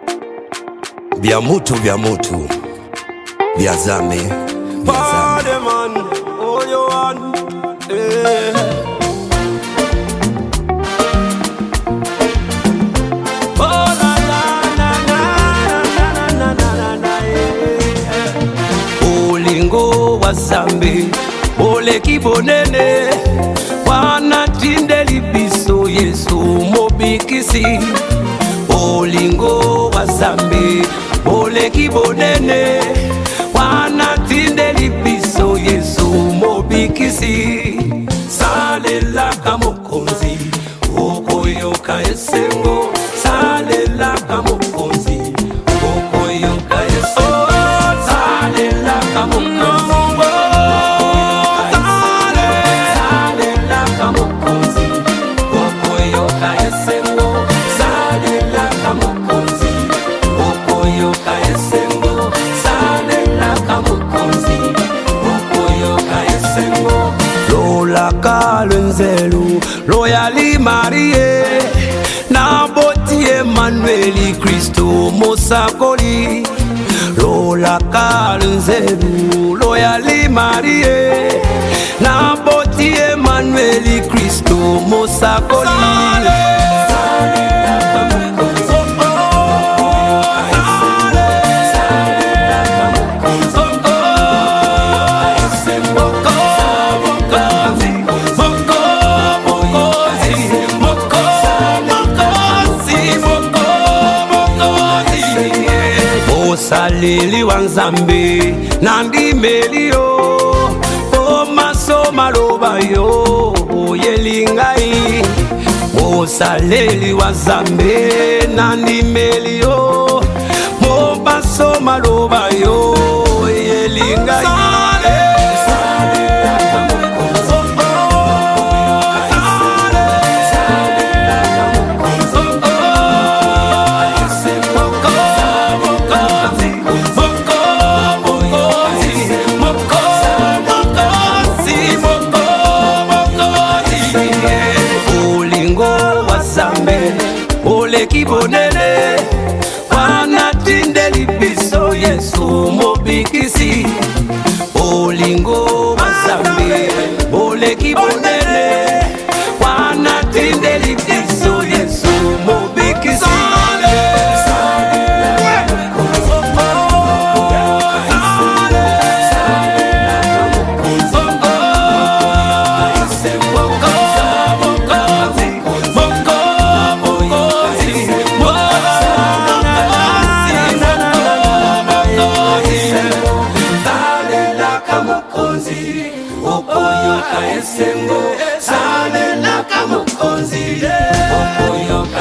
vya mutu vya zame Party man, all you want, eh. Oh la la la la la la la la, eh. Olingo wa zambe, ole kibonene, wana tinde libiso Yesu mobikisi. Olingo wa zambe, ole kibonene, wana tinde libiso Yesu mobikisi. Salela kamokonzi, okoyoka esengo. Salela kamokonzi, okoyoka esengo. Salela kamokonzi, salela kamokonzi, okoyoka esengo. Salela kamokonzi, okoyoka esengo. Salela kamokonzi, okoyoka esengo. Lola kalenzelu, loyali Marie, na boti Emmanueli Kristo mosakoli. Lola kalenzelu, loyali Marie, na boti Emmanueli Kristo mosakoli. Salili wanzambe nandi melio o maso maloba yo yelingai. O salili wanzambe nandi melio o maso maloba yo yelingai. Ole kibonene, wana tinde libiso Yesu mobikisi. Olingo wazambe, ole kibonene, wana tinde libiso Yesu mobikisi. Okoyoka esengo, salela kamukonzi, okoyoka